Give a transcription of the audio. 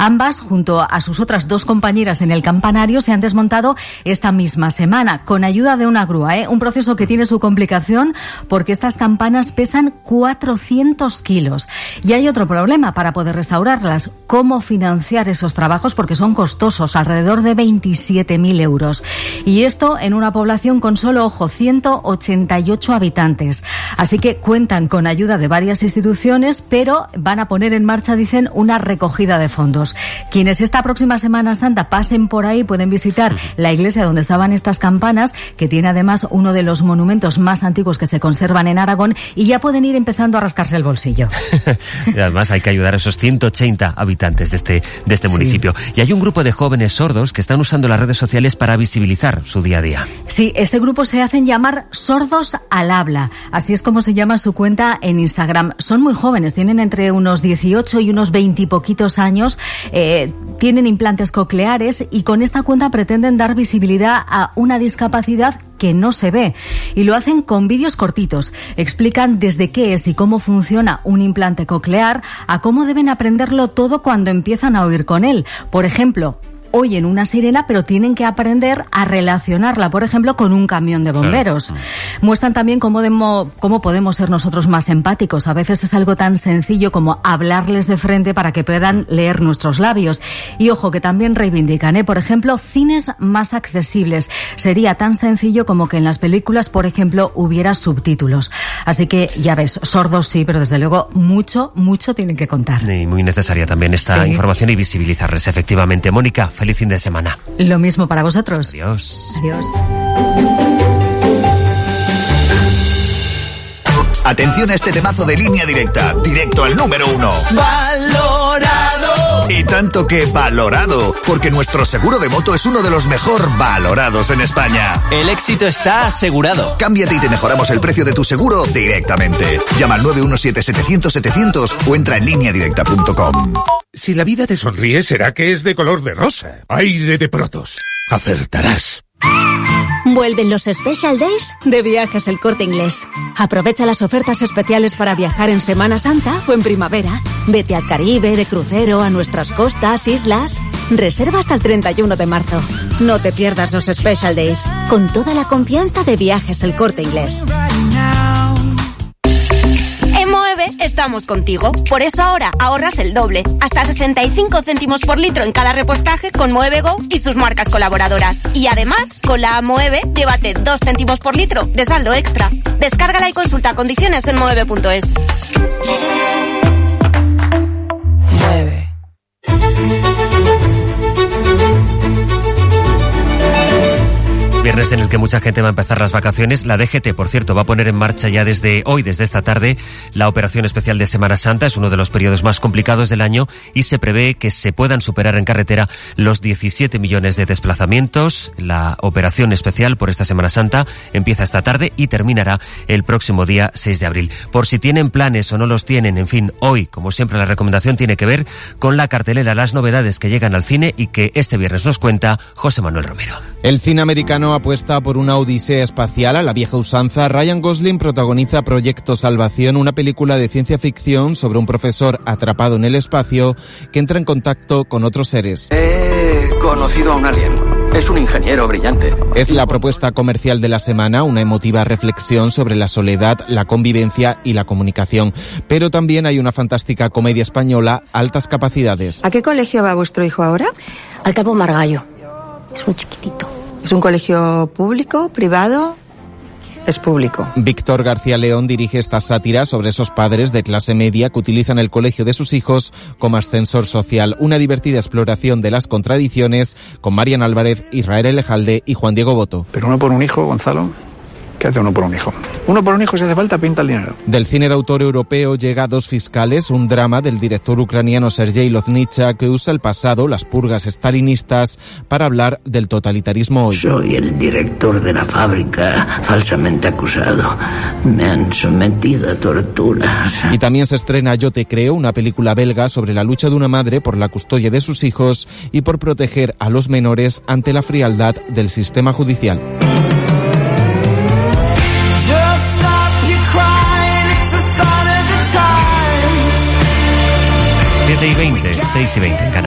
Ambas, junto a sus otras 2 compañeras en el campanario, se han desmontado esta misma semana, con ayuda de una grúa, un proceso que tiene su complicación porque estas campanas pesan 400 kilos. Y hay otro problema para poder restaurarlas: cómo financiar esos trabajos, porque son costosos, alrededor de 27.000 euros. Y esto en una población con solo, 188 habitantes. Así que cuentan con ayuda de varias instituciones, pero van a poner en marcha, dicen, una recogida de fondos. Quienes esta próxima Semana Santa pasen por ahí pueden visitar la iglesia donde estaban estas campanas, que tiene además uno de los monumentos más antiguos que se conservan en Aragón, y ya pueden ir empezando a rascarse el bolsillo. Y además hay que ayudar a esos 180 habitantes de este municipio. Y hay un grupo de jóvenes sordos que están usando las redes sociales para visibilizar su día a día. Sí, este grupo se hacen llamar Sordos al Habla. Así es como se llama su cuenta en Instagram. Son muy jóvenes, tienen entre unos 18 y unos 20 y poquitos años, tienen implantes cocleares y con esta cuenta pretenden dar visibilidad a una discapacidad que no se ve. Y lo hacen con vídeos cortitos. Explican desde qué es y cómo funciona un implante coclear a cómo deben aprenderlo todo cuando empiezan a oír con él. Por ejemplo, oyen una sirena, pero tienen que aprender a relacionarla, por ejemplo, con un camión de bomberos. Muestran también cómo podemos ser nosotros más empáticos. A veces es algo tan sencillo como hablarles de frente para que puedan leer nuestros labios. Y ojo, que también reivindican, por ejemplo, cines más accesibles. Sería tan sencillo como que en las películas, por ejemplo, hubiera subtítulos. Así que, ya ves, sordos sí, pero desde luego mucho tienen que contar. Y muy necesaria también esta información y visibilizarles, efectivamente. Mónica, feliz fin de semana. Lo mismo para vosotros. Adiós. Adiós. Atención a este temazo de Línea Directa, directo al número 1. ¡Valorado! Y tanto que valorado, porque nuestro seguro de moto es uno de los mejor valorados en España. El éxito está asegurado. Cámbiate y te mejoramos el precio de tu seguro directamente. Llama al 917-700-700 o entra en lineadirecta.com. Si la vida te sonríe, será que es de color de rosa. Aire de Protos. Acertarás. Vuelven los Special Days de Viajes El Corte Inglés. Aprovecha las ofertas especiales para viajar en Semana Santa o en primavera. Vete al Caribe, de crucero, a nuestras costas, islas. Reserva hasta el 31 de marzo. No te pierdas los Special Days. Con toda la confianza de Viajes El Corte Inglés. En Moeve estamos contigo. Por eso ahora ahorras el doble. Hasta 65 céntimos por litro en cada repostaje con Moeve Go y sus marcas colaboradoras. Y además, con la Moeve, llévate 2 céntimos por litro de saldo extra. Descárgala y consulta condiciones en moeve.es. Mueve. Viernes en el que mucha gente va a empezar las vacaciones. La DGT, por cierto, va a poner en marcha ya desde hoy, desde esta tarde, la operación especial de Semana Santa. Es uno de los periodos más complicados del año y se prevé que se puedan superar en carretera los 17 millones de desplazamientos. La operación especial por esta Semana Santa empieza esta tarde y terminará el próximo día 6 de abril. Por si tienen planes o no los tienen, en fin, hoy, como siempre, la recomendación tiene que ver con la cartelera, las novedades que llegan al cine y que este viernes nos cuenta José Manuel Romero. El cine americano apuesta por una odisea espacial a la vieja usanza. Ryan Gosling protagoniza Proyecto Salvación, una película de ciencia ficción sobre un profesor atrapado en el espacio que entra en contacto con otros seres. He conocido a un alien. Es un ingeniero brillante. Es la propuesta comercial de la semana, una emotiva reflexión sobre la soledad, la convivencia y la comunicación. Pero también hay una fantástica comedia española, Altas Capacidades. ¿A qué colegio va vuestro hijo ahora? Al Campo Margallo. Es un chiquitito. ¿Es un colegio público, privado? Es público. Víctor García León dirige esta sátira sobre esos padres de clase media que utilizan el colegio de sus hijos como ascensor social. Una divertida exploración de las contradicciones con Marian Álvarez, Israel Elejalde y Juan Diego Boto. Pero uno por un hijo, Gonzalo. ¿Qué hace uno por un hijo? Uno por un hijo, si hace falta, pinta el dinero. Del cine de autor europeo llega Dos fiscales, un drama del director ucraniano Sergei Loznica que usa el pasado, las purgas estalinistas, para hablar del totalitarismo hoy. Soy el director de la fábrica falsamente acusado. Me han sometido a torturas. Y también se estrena Yo te creo, una película belga sobre la lucha de una madre por la custodia de sus hijos y por proteger a los menores ante la frialdad del sistema judicial. 7:20, 6:20 en Canarias.